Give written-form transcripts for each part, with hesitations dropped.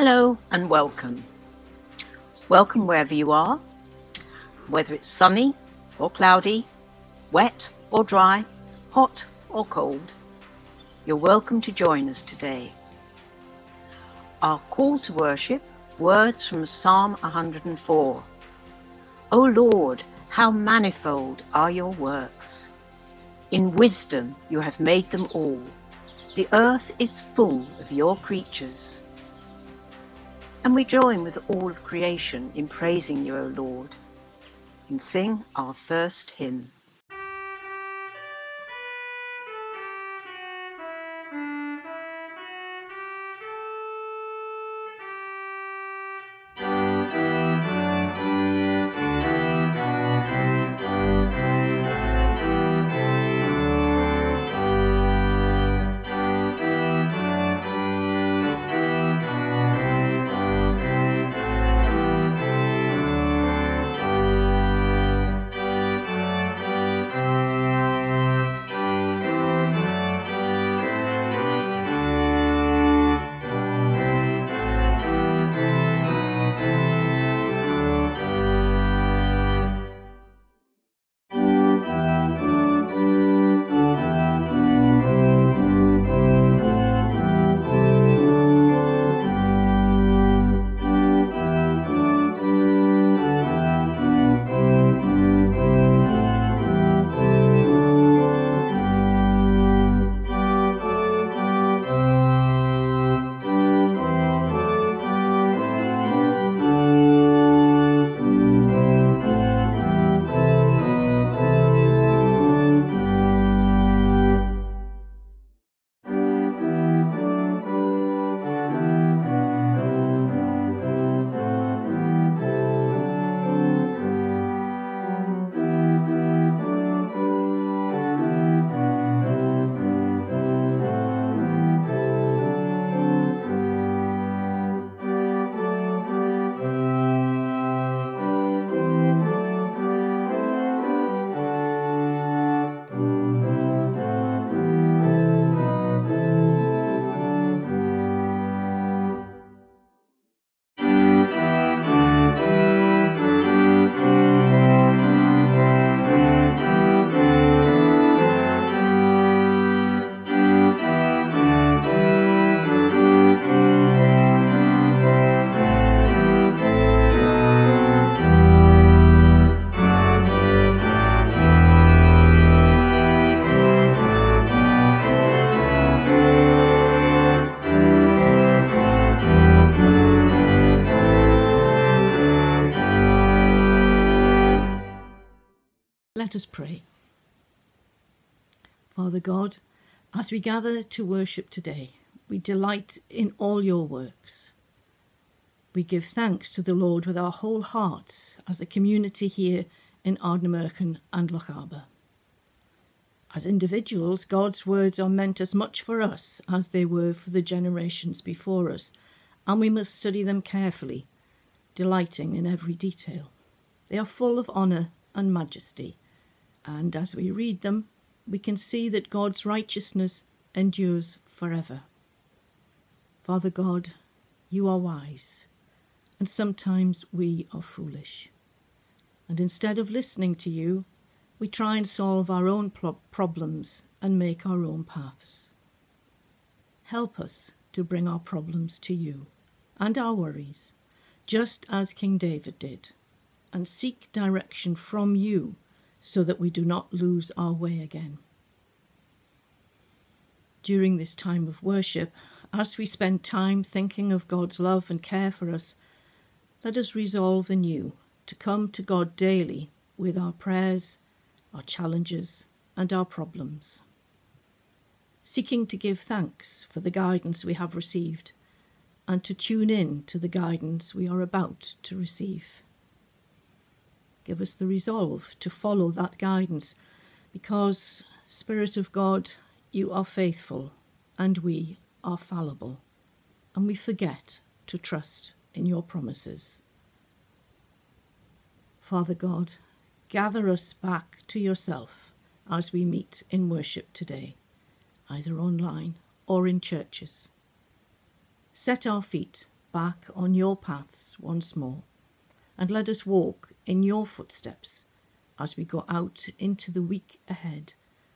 Hello and welcome. Welcome wherever you are, whether it's sunny or cloudy, wet or dry, hot or cold. You're welcome to join us today. Our call to worship, words from Psalm 104. O Lord, how manifold are your works! In wisdom you have made them all. The earth is full of your creatures. And we join with all of creation in praising you, O Lord, and sing our first hymn. Let us pray. Father God, as we gather to worship today, we delight in all your works. We give thanks to the Lord with our whole hearts as a community here in Ardnamurchan and Lochaber. As individuals, God's words are meant as much for us as they were for the generations before us, and we must study them carefully, delighting in every detail. They are full of honour and majesty, and as we read them, we can see that God's righteousness endures forever. Father God, you are wise, and sometimes we are foolish. And instead of listening to you, we try and solve our own problems and make our own paths. Help us to bring our problems to you and our worries, just as King David did, and seek direction from you so that we do not lose our way again. During this time of worship, as we spend time thinking of God's love and care for us, let us resolve anew to come to God daily with our prayers, our challenges, and our problems, seeking to give thanks for the guidance we have received and to tune in to the guidance we are about to receive. Give us the resolve to follow that guidance because, Spirit of God, you are faithful and we are fallible, and we forget to trust in your promises. Father God, gather us back to yourself as we meet in worship today, either online or in churches. Set our feet back on your paths once more, and let us walk in your footsteps as we go out into the week ahead,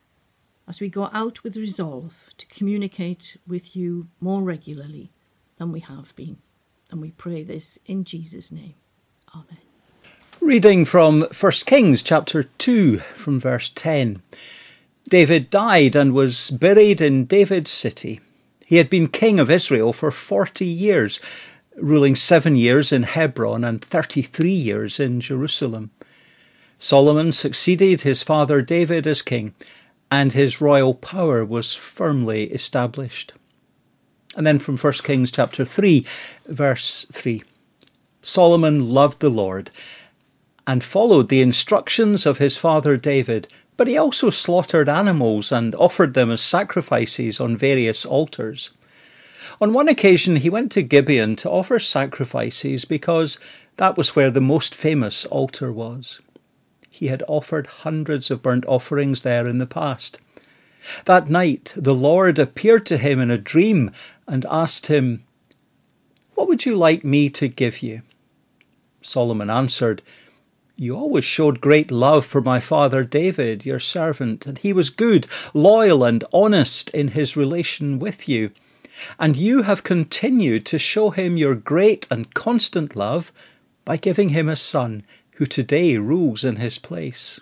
as we go out with resolve to communicate with you more regularly than we have been. And we pray this in Jesus' name. Amen. Reading from 1 Kings chapter 2 from verse 10. David died and was buried in David's city. He had been king of Israel for 40 years, ruling 7 years in Hebron and 33 years in Jerusalem. Solomon succeeded his father David as king, and his royal power was firmly established. And then from 1 Kings chapter 3, verse 3. Solomon loved the Lord and followed the instructions of his father David, but he also slaughtered animals and offered them as sacrifices on various altars. On one occasion he went to Gibeon to offer sacrifices because that was where the most famous altar was. He had offered hundreds of burnt offerings there in the past. That night the Lord appeared to him in a dream and asked him, "What would you like me to give you?" Solomon answered, "You always showed great love for my father David, your servant, and he was good, loyal, and honest in his relation with you. And you have continued to show him your great and constant love by giving him a son who today rules in his place.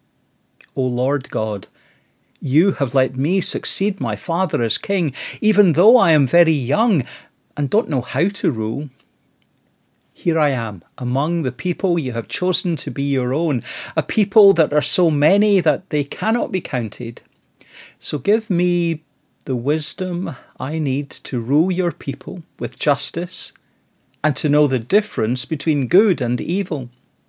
O Lord God, you have let me succeed my father as king, even though I am very young and don't know how to rule. Here I am among the people you have chosen to be your own, a people that are so many that they cannot be counted. So give me the wisdom I need to rule your people with justice and to know the difference between good and evil.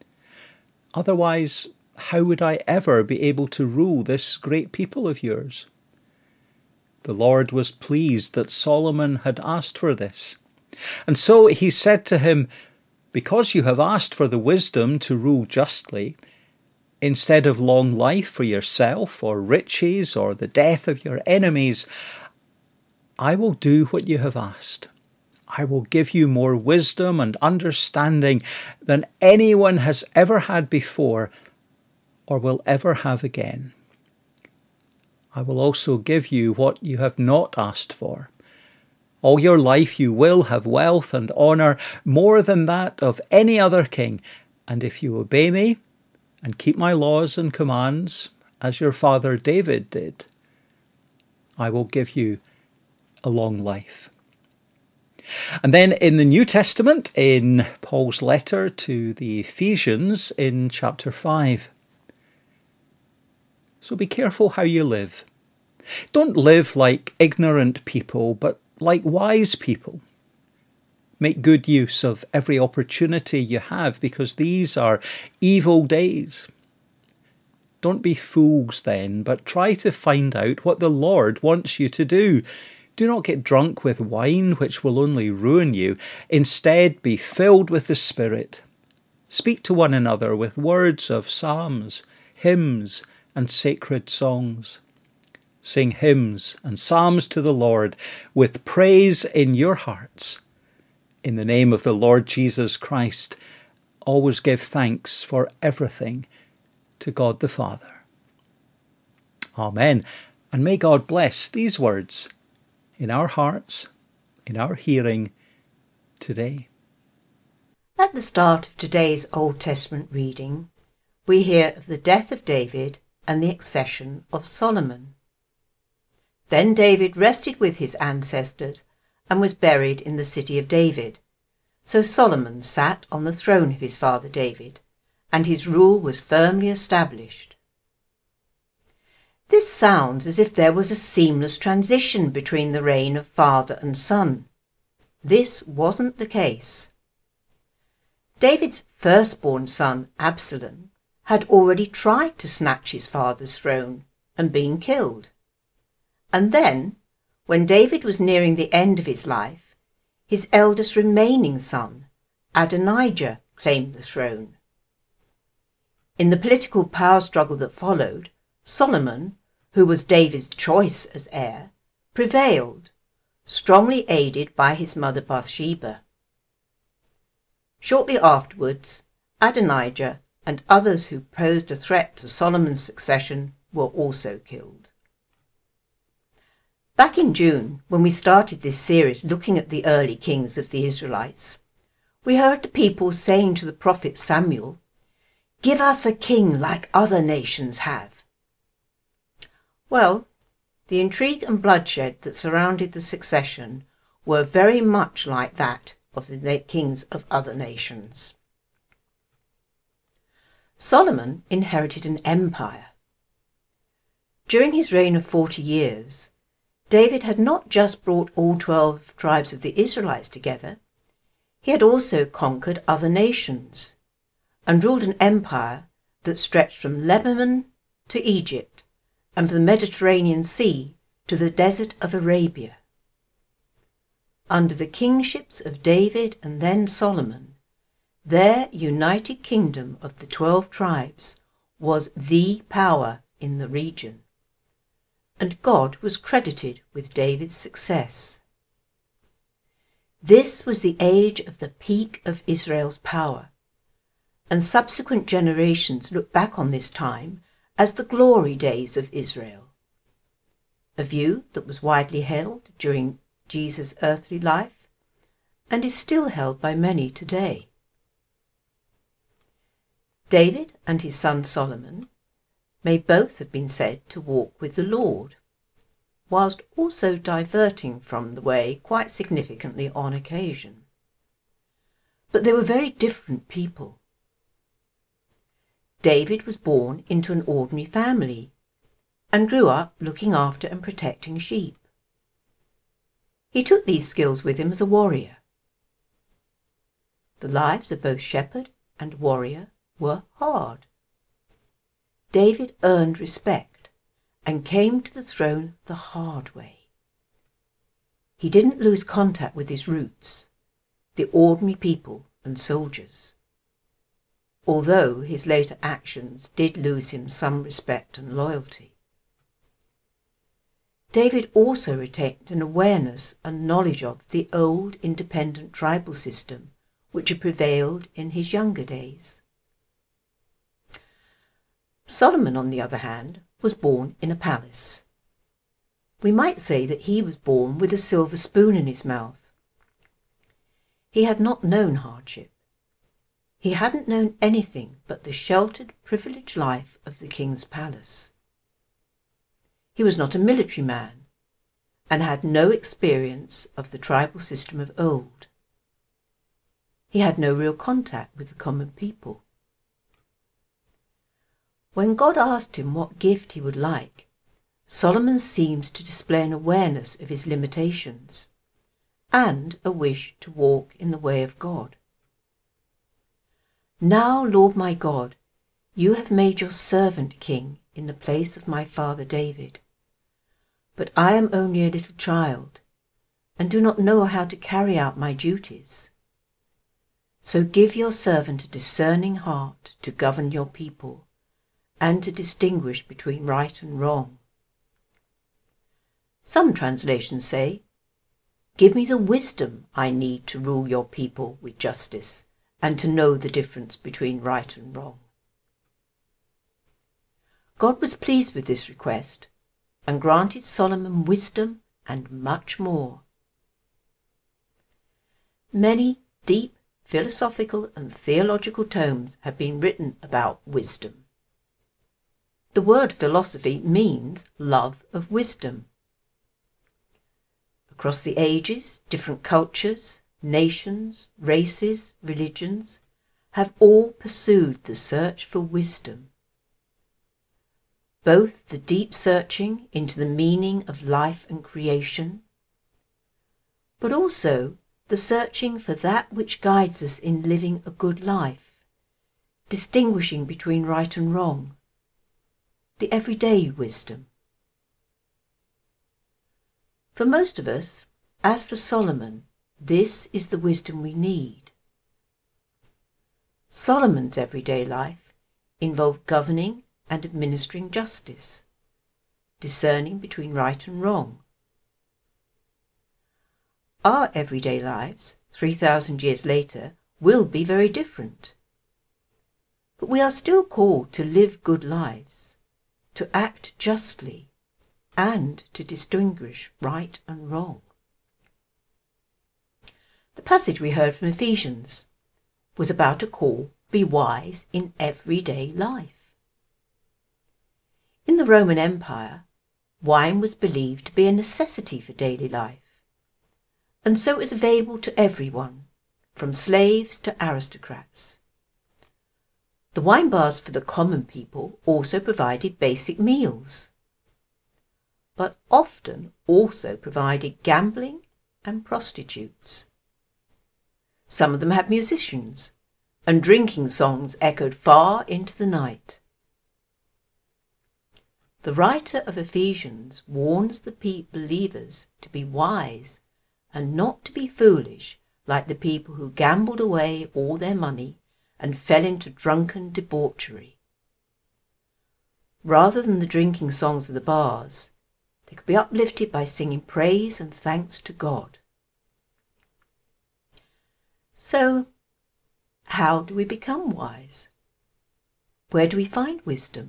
Otherwise, how would I ever be able to rule this great people of yours?" The Lord was pleased that Solomon had asked for this. And so he said to him, "Because you have asked for the wisdom to rule justly, instead of long life for yourself or riches or the death of your enemies, I will do what you have asked. I will give you more wisdom and understanding than anyone has ever had before or will ever have again. I will also give you what you have not asked for. All your life you will have wealth and honour, more than that of any other king. And if you obey me and keep my laws and commands, as your father David did, I will give you a long life." And then in the New Testament, in Paul's letter to the Ephesians in chapter 5. So be careful how you live. Don't live like ignorant people, but like wise people. Make good use of every opportunity you have, because these are evil days. Don't be fools then, but try to find out what the Lord wants you to do. Do not get drunk with wine, which will only ruin you. Instead, be filled with the Spirit. Speak to one another with words of psalms, hymns, and sacred songs. Sing hymns and psalms to the Lord with praise in your hearts. In the name of the Lord Jesus Christ, always give thanks for everything to God the Father. Amen. And may God bless these words in our hearts, in our hearing today. At the start of today's Old Testament reading, we hear of the death of David and the accession of Solomon. Then David rested with his ancestors and was buried in the city of David. So Solomon sat on the throne of his father David, and his rule was firmly established. This sounds as if there was a seamless transition between the reign of father and son. This wasn't the case. David's firstborn son, Absalom, had already tried to snatch his father's throne and been killed. And then, when David was nearing the end of his life, his eldest remaining son, Adonijah, claimed the throne. In the political power struggle that followed, Solomon, who was David's choice as heir, prevailed, strongly aided by his mother Bathsheba. Shortly afterwards, Adonijah and others who posed a threat to Solomon's succession were also killed. Back in June, when we started this series looking at the early kings of the Israelites, we heard the people saying to the prophet Samuel, "Give us a king like other nations have." Well, the intrigue and bloodshed that surrounded the succession were very much like that of the kings of other nations. Solomon inherited an empire. During his reign of 40 years, David had not just brought all 12 tribes of the Israelites together, he had also conquered other nations and ruled an empire that stretched from Lebanon to Egypt and from the Mediterranean Sea to the desert of Arabia. Under the kingships of David and then Solomon, their united kingdom of the 12 tribes was the power in the region, and God was credited with David's success. This was the age of the peak of Israel's power, and subsequent generations look back on this time as the glory days of Israel, a view that was widely held during Jesus' earthly life and is still held by many today. David and his son Solomon may both have been said to walk with the Lord, whilst also diverting from the way quite significantly on occasion. But they were very different people. David was born into an ordinary family and grew up looking after and protecting sheep. He took these skills with him as a warrior. The lives of both shepherd and warrior were hard. David earned respect and came to the throne the hard way. He didn't lose contact with his roots, the ordinary people and soldiers, although his later actions did lose him some respect and loyalty. David also retained an awareness and knowledge of the old independent tribal system which had prevailed in his younger days. Solomon, on the other hand, was born in a palace. We might say that he was born with a silver spoon in his mouth. He had not known hardship. He hadn't known anything but the sheltered, privileged life of the king's palace. He was not a military man and had no experience of the tribal system of old. He had no real contact with the common people. When God asked him what gift he would like, Solomon seems to display an awareness of his limitations and a wish to walk in the way of God. "Now, Lord my God, you have made your servant king in the place of my father David. But I am only a little child and do not know how to carry out my duties. So give your servant a discerning heart to govern your people and to distinguish between right and wrong." Some translations say, "Give me the wisdom I need to rule your people with justice and to know the difference between right and wrong." God was pleased with this request and granted Solomon wisdom and much more. Many deep philosophical and theological tomes have been written about wisdom. The word philosophy means love of wisdom. Across the ages, different cultures, nations, races, religions have all pursued the search for wisdom. Both the deep searching into the meaning of life and creation, but also the searching for that which guides us in living a good life, distinguishing between right and wrong, the everyday wisdom. For most of us, as for Solomon, this is the wisdom we need. Solomon's everyday life involved governing and administering justice, discerning between right and wrong. Our everyday lives, 3,000 years later, will be very different. But we are still called to live good lives, to act justly, and to distinguish right and wrong. The passage we heard from Ephesians was about a call to be wise in everyday life. In the Roman Empire, wine was believed to be a necessity for daily life, and so it was available to everyone, from slaves to aristocrats. The wine bars for the common people also provided basic meals, but often also provided gambling and prostitutes. Some of them had musicians, and drinking songs echoed far into the night. The writer of Ephesians warns the believers to be wise and not to be foolish like the people who gambled away all their money and fell into drunken debauchery. Rather than the drinking songs of the bars, they could be uplifted by singing praise and thanks to God. So, how do we become wise? Where do we find wisdom?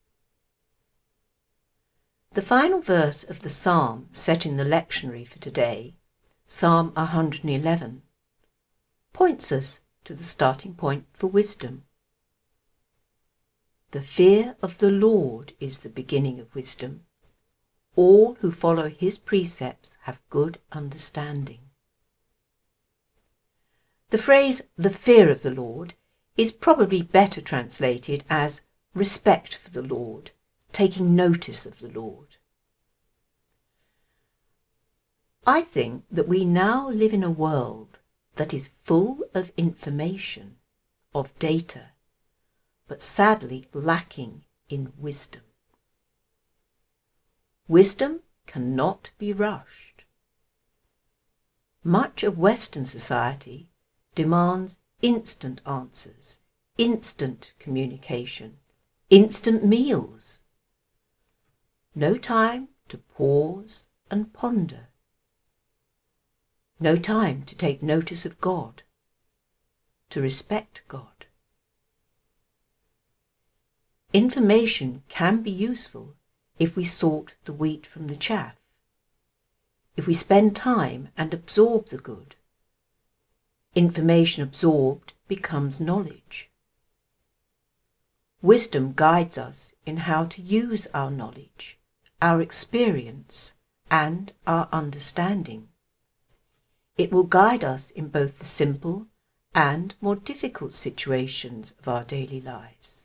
The final verse of the psalm set in the lectionary for today, Psalm 111, points us to the starting point for wisdom. The fear of the Lord is the beginning of wisdom. All who follow his precepts have good understanding. The phrase, the fear of the Lord, is probably better translated as respect for the Lord, taking notice of the Lord. I think that we now live in a world that is full of information, of data, but sadly lacking in wisdom. Wisdom cannot be rushed. Much of Western society demands instant answers, instant communication, instant meals. No time to pause and ponder. No time to take notice of God, to respect God. Information can be useful if we sort the wheat from the chaff, if we spend time and absorb the good. Information absorbed becomes knowledge. Wisdom guides us in how to use our knowledge, our experience, and our understanding. It will guide us in both the simple and more difficult situations of our daily lives.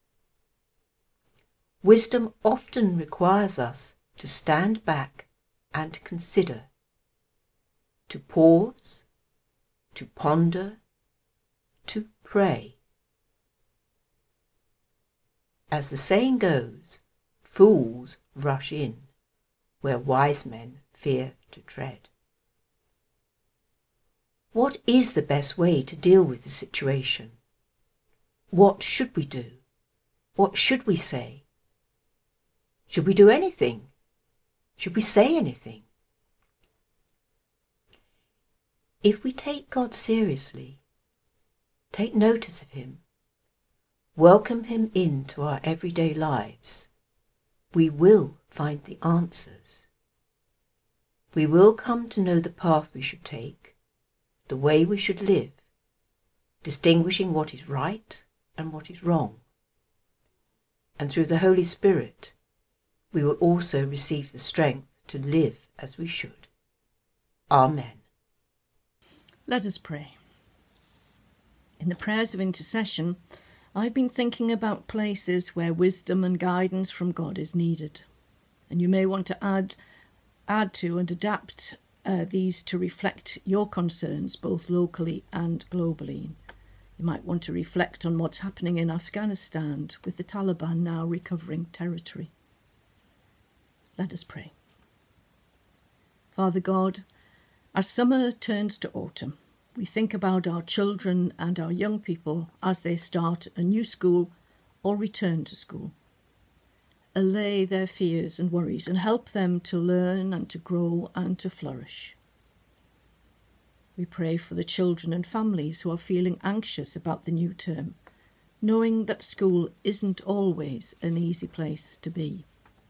Wisdom often requires us to stand back and consider, to pause, to ponder, to pray. As the saying goes, fools rush in, where wise men fear to tread. What is the best way to deal with the situation? What should we do? What should we say? Should we do anything? Should we say anything? If we take God seriously, take notice of him, welcome him into our everyday lives, we will find the answers. We will come to know the path we should take, the way we should live, distinguishing what is right and what is wrong. And through the Holy Spirit, we will also receive the strength to live as we should. Amen. Let us pray. In the prayers of intercession, I've been thinking about places where wisdom and guidance from God is needed. And you may want to add to and adapt these to reflect your concerns both locally and globally. You might want to reflect on what's happening in Afghanistan with the Taliban now recovering territory. Let us pray. Father God, as summer turns to autumn, we think about our children and our young people as they start a new school or return to school. Allay their fears and worries and help them to learn and to grow and to flourish. We pray for the children and families who are feeling anxious about the new term, knowing that school isn't always an easy place to be.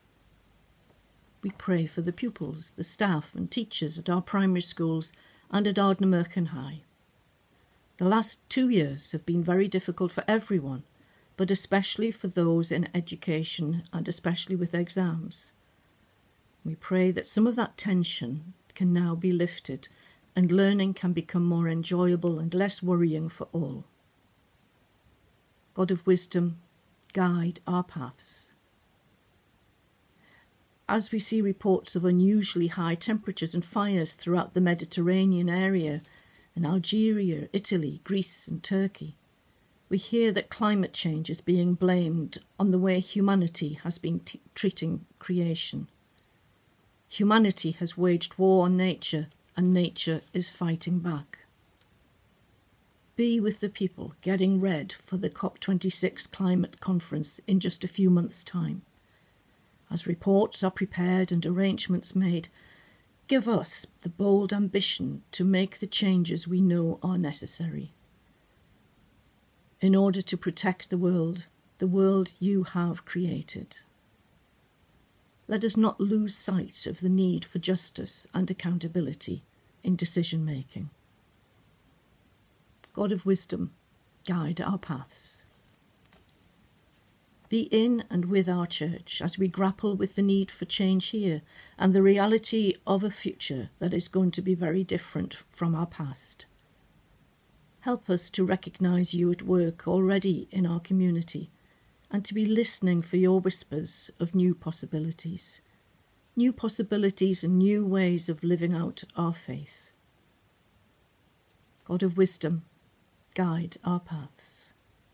We pray for the pupils, the staff and teachers at our primary schools and at Ardnamurchan High. The last 2 years have been very difficult for everyone, but especially for those in education and especially with exams. We pray that some of that tension can now be lifted and learning can become more enjoyable and less worrying for all. God of wisdom, guide our paths. As we see reports of unusually high temperatures and fires throughout the Mediterranean area, in Algeria, Italy, Greece and Turkey, we hear that climate change is being blamed on the way humanity has been treating creation. Humanity has waged war on nature, and nature is fighting back. Be with the people getting ready for the COP26 climate conference in just a few months' time. As reports are prepared and arrangements made, give us the bold ambition to make the changes we know are necessary. In order to protect the world you have created. Let us not lose sight of the need for justice and accountability in decision-making. God of wisdom, guide our paths. Be in and with our church as we grapple with the need for change here and the reality of a future that is going to be very different from our past. Help us to recognise you at work already in our community and to be listening for your whispers of new possibilities and new ways of living out our faith. God of wisdom, guide our paths.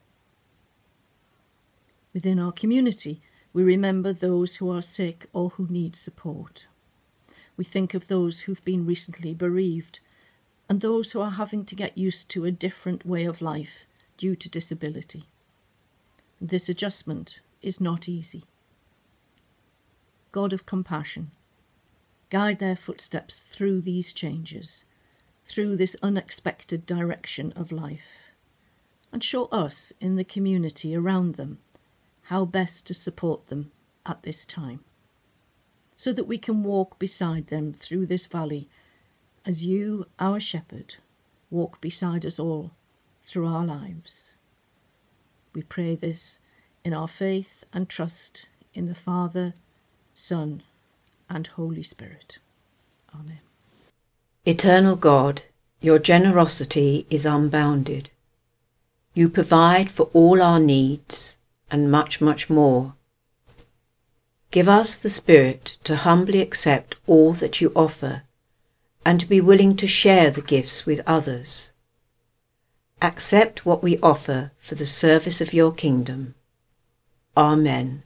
Within our community, we remember those who are sick or who need support. We think of those who've been recently bereaved and those who are having to get used to a different way of life due to disability. This adjustment is not easy. God of compassion, guide their footsteps through these changes, through this unexpected direction of life, and show us in the community around them how best to support them at this time, so that we can walk beside them through this valley as you, our shepherd, walk beside us all through our lives. We pray this in our faith and trust in the Father, Son, and Holy Spirit. Amen. Eternal God, your generosity is unbounded. You provide for all our needs and much, much more. Give us the spirit to humbly accept all that you offer and to be willing to share the gifts with others. Accept what we offer for the service of your kingdom. Amen.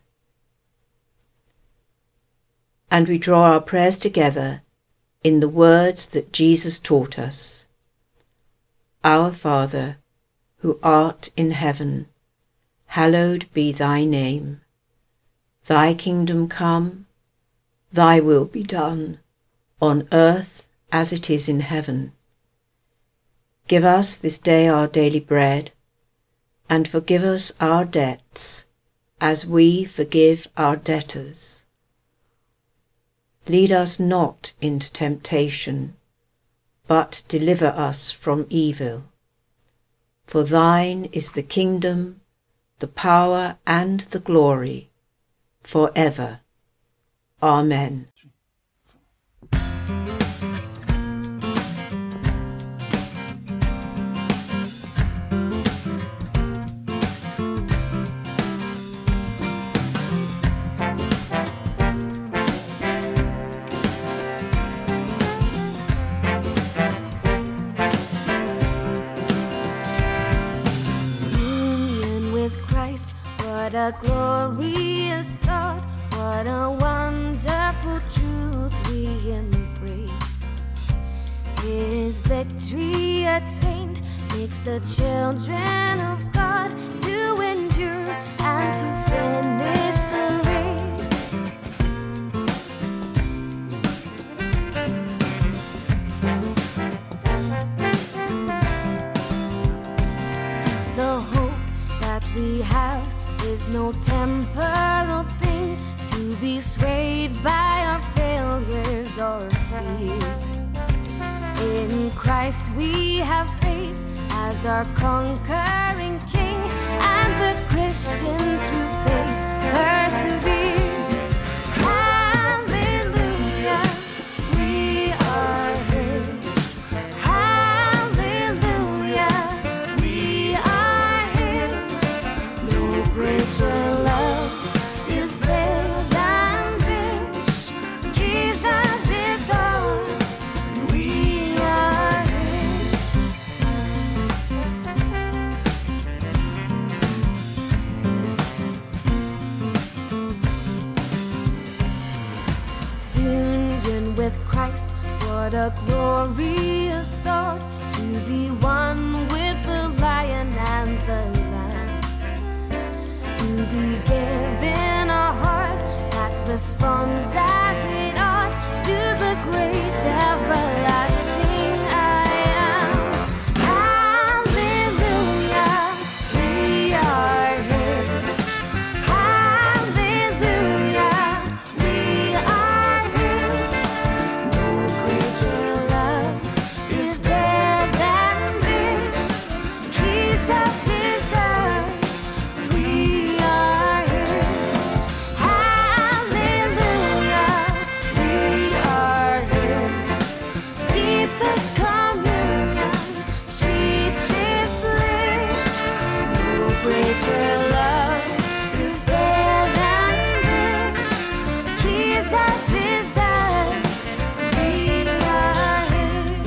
And we draw our prayers together in the words that Jesus taught us. Our Father, who art in heaven, hallowed be thy name. Thy kingdom come, thy will be done, on earth as it is in heaven. Give us this day our daily bread, and forgive us our debts, as we forgive our debtors. Lead us not into temptation, but deliver us from evil. For thine is the kingdom, the power and the glory, for ever. Amen. What a glorious thought, what a wonderful truth we embrace. His victory attained makes the children of God to endure and to finish the race. by our failures or fears. In Christ we have faith as our conquering King, and the Christian through faith perseveres. Hallelujah, we are His. Hallelujah, we are His. No greater love is there than this. Jesus is ours, we are His. Union with Christ, what a glorious thought, to be one with the Lion and the Lamb, to be given a heart that responds as it ought to the great everlasting I am. Hallelujah, we are His. Hallelujah, we are His. No greater love is there than this. Jesus is ours, we are His. Hallelujah, we are His. Deepest communion, sweetest bliss. No greater love is there than this. Jesus is ours, we are His.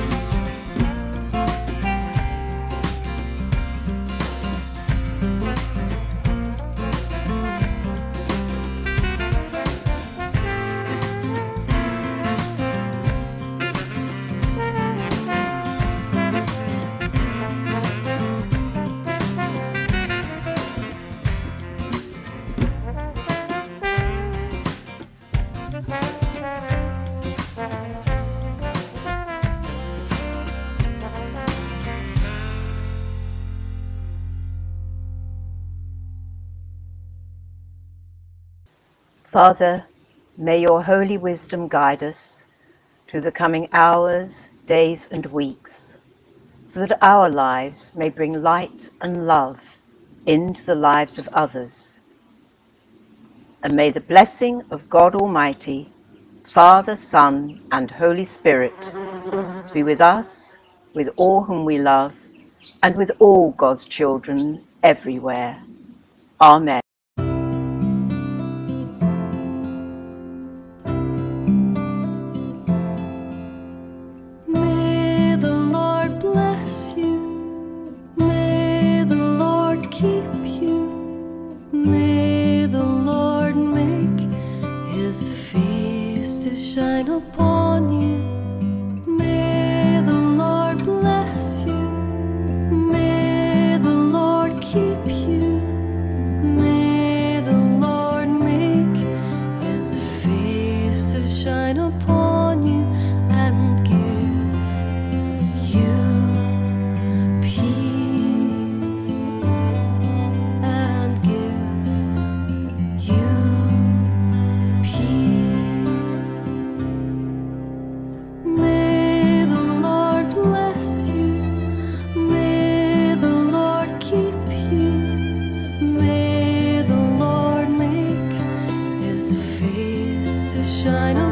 Father, may your holy wisdom guide us through the coming hours, days and weeks, so that our lives may bring light and love into the lives of others. And may the blessing of God Almighty, Father, Son and Holy Spirit be with us, with all whom we love, and with all God's children everywhere. Amen. May the Lord bless you. May the Lord keep you. May the Lord make His face to shine upon you. May the Lord bless you. May the Lord keep you. May the Lord make His face to shine upon you and give you peace, and give you peace. May the Lord bless you. May the Lord keep you. May the Lord make His face to shine upon you